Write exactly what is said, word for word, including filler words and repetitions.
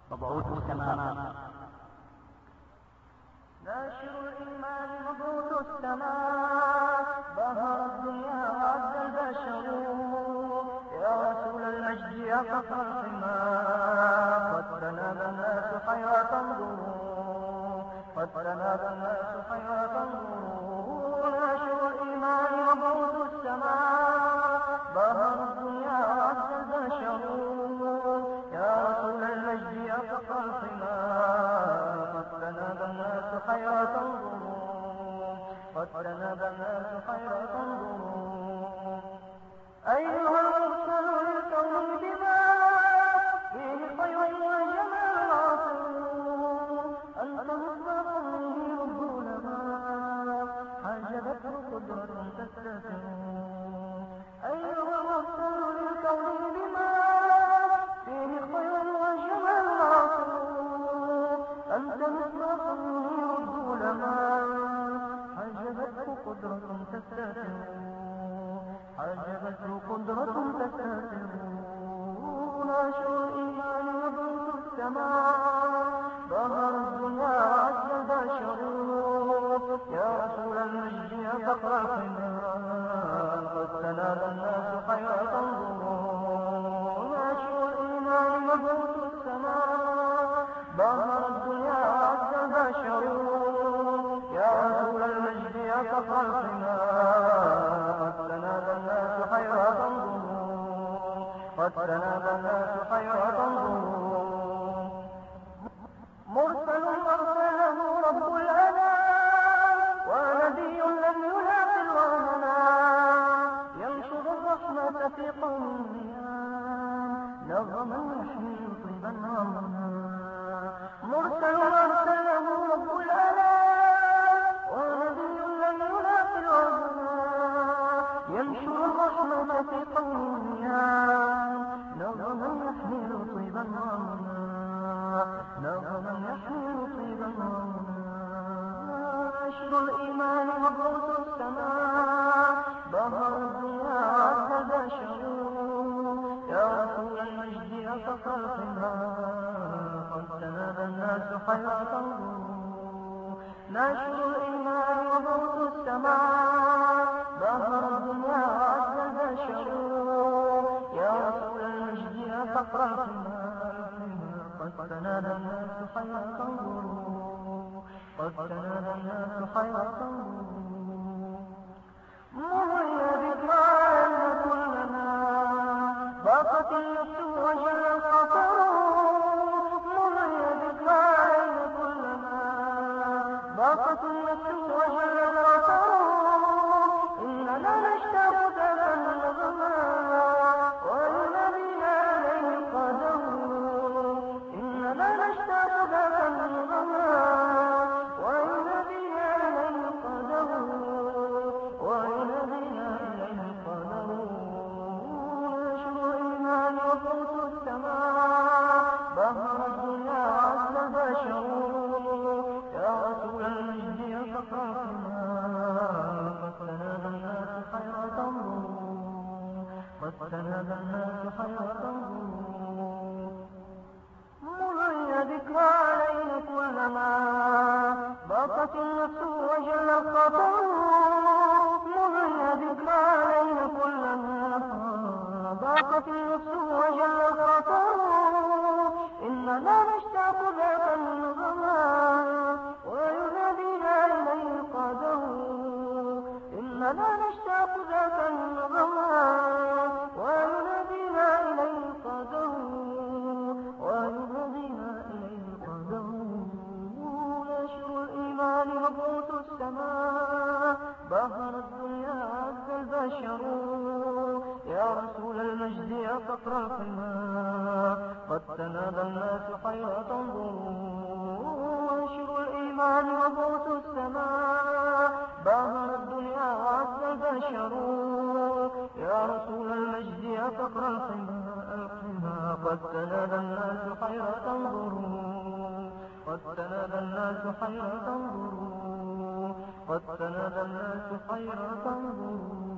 مبعوث السماء. ناشر الإيمان مبعوث السماء، ظهر الدنيا وعز البشر، يا رسول المجد يا فخر الحمار، قد تنادى الناس حيرة انظروا، قد تنادى الناس حيرة انظروا. ناشر الإيمان مبعوث السماء، ظهر الدنيا وعز البشر، يا رسول المجد يا فخر الحمار، قد تنادى الناس حيرة انظروا، قد تنادى الناس حيرة انظروا. أيها المرسل للكون بما فيه خير وجمال عاصر، أنت مصدر منه الظلماء، حجبته قدرة تستتر. أيها المرسل للكون بما فيه خير وجمال عاصر، أنت مصدر منه الظلماء، حجبته قدرة تستتر، حجبته قدرة تستتر. ناشر الإيمان مبعوث السماء، ظهر الدنيا وعز البشر، يا رسول المجد يا فخر الحمار، قد تنادى الناس حيرة انظروا. ناشر الإيمان مبعوث السماء، ظهر الدنيا وعز البشر، يا رسول المجد يا فخر الحمار، قد تنادى الناس حيرة انظروا، قد تنادى الناس حيرة انظروا. مرسل أرسله رب الأنام، ونبي لم يلاق الوهنا، ينشر الرحمة في قوم النيام، نغما يحمل طيبا عظما. مرسل أرسله رب الأنام، ونبي لم يلاق الوهنا، ينشر الرحمة في قوم النيام، نغما يحمل طيبا عظما، نغما يحمل طيبا عظما. ناشر الإيمان مبعوث السماء، ظهر الدنيا وعز البشر، يا رسول المجد يا فخر الحمار، قد تنادى الناس حيرة انظروا. ناشر الإيمان مبعوث السماء، ظهر الدنيا وعز البشر، يا رسول المجد يا فخر الحمار، قد تنادى الناس حيرة انظروا، قد تنادى الناس حيرة انظروا. مهي ذكرى كلنا ضاقت النفس وجل الخطر، مهي ذكرى كلنا ضاقت النفس وجل الخطر، إننا نشتاق ذاك النغماء، وينادينا عليه القدر، إننا نشتاق ذاك النغماء، وينادينا عليه القدر، وينادينا إليه القدر. ناشر الإيمان مبعوث السماء، ظهر الدنيا وعز البشر، يا رسول المجد يا فخر الحمار، قد تنادى الناس حيرة انظروا، قد تنادى الناس حيرة انظروا. مهي ذكرى علينا كلما ضاقت النفس وجل الخطر، مهي ذكرى علينا كلما ضاقت النفس وجل الخطر، إننا نشتاق ذاك النغماء، وينادينا إليه القدر، إننا نشتاق ذاك النغماء، وينادينا إليه القدر، وينادينا إليه القدر. ناشر الإيمان مبعوث السماء، ظهر الدنيا عز البشر، يا رسول المجد يا فخر الحمار، قد تنادى الناس حيرة انظروا. ناشر الإيمان مبعوث السماء، ظهر الدنيا وعز البشر، يا رسول المجد يا فخر الحمار، قد تنادى الناس حيرة انظروا، قد تنادى الناس حيرة انظروا، قد تنادى الناس حيرة انظروا.